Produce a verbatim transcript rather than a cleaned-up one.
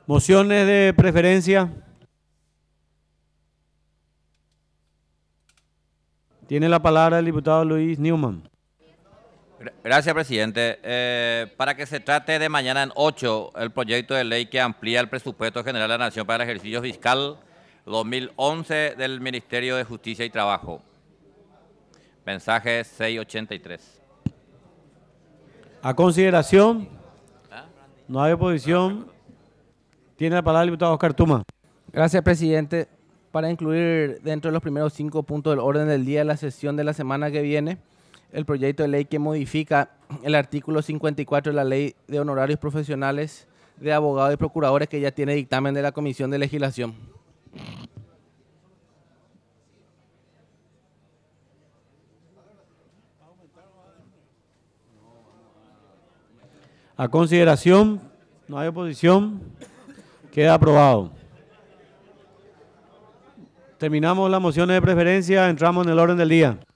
Mociones de preferencia. Tiene la palabra el diputado Luis Newman. Gracias, presidente. Eh, para que se trate de mañana en ocho el proyecto de ley que amplía el presupuesto general de la Nación para el ejercicio fiscal dos mil once del Ministerio de Justicia y Trabajo. Mensaje seiscientos ochenta y tres. A consideración. No hay oposición. Tiene la palabra el diputado Oscar Tuma. Gracias, presidente. Para incluir dentro de los primeros cinco puntos del orden del día de la sesión de la semana que viene, el proyecto de ley que modifica el artículo cincuenta y cuatro de la Ley de Honorarios Profesionales de Abogados y Procuradores, que ya tiene dictamen de la Comisión de Legislación. A consideración. No hay oposición. Queda aprobado. Terminamos las mociones de preferencia. Entramos en el orden del día.